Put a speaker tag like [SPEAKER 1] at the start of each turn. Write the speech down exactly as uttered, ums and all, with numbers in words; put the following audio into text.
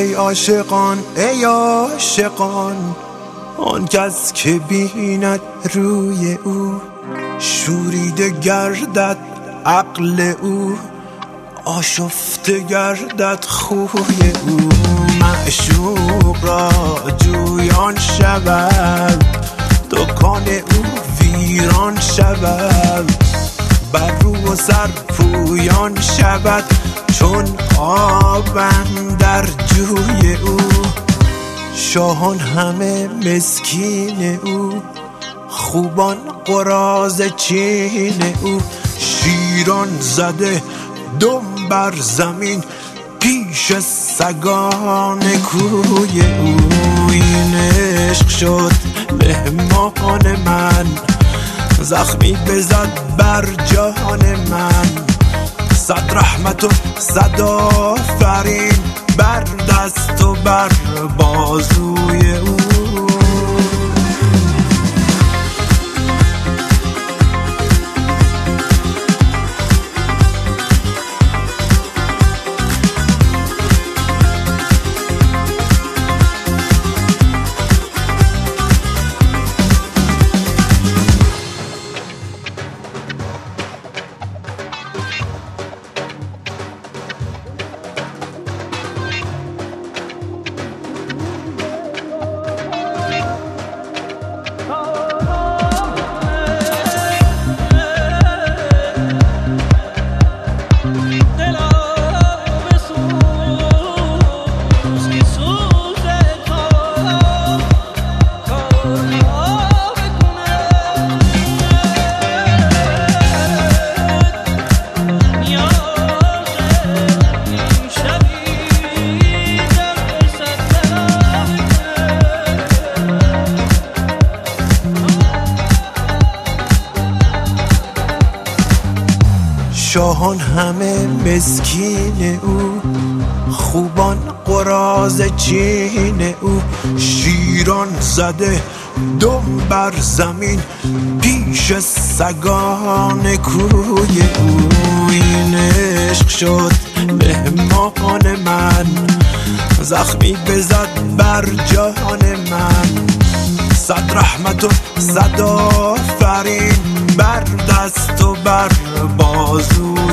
[SPEAKER 1] ای عاشقان ای عاشقان، آن کس که بیند روی او شوریده گردد عقل او، آشفته گردد خوی او. معشوق را جویان شود، دکان او ویران شود، بر رو و سر پویان شود چون آب اندر جوی او. شاهان همه مسکین او، خوبان قراض چین او، شیران زده دم بر زمین پیش سگان کوی او. این عشق شد مهمان من، زخمی بزد بر جان من، صد رحمت و صد آفرین بر دست و بر بازوی او. شاهان همه مسکین او، خوبان قراض چین او، شیران زده دم بر زمین پیش سگان کوی او. این عشق شد مهمان من، زخمی بزد بر جان من، صد رحمت و صد آفرین بر دست و بر بازو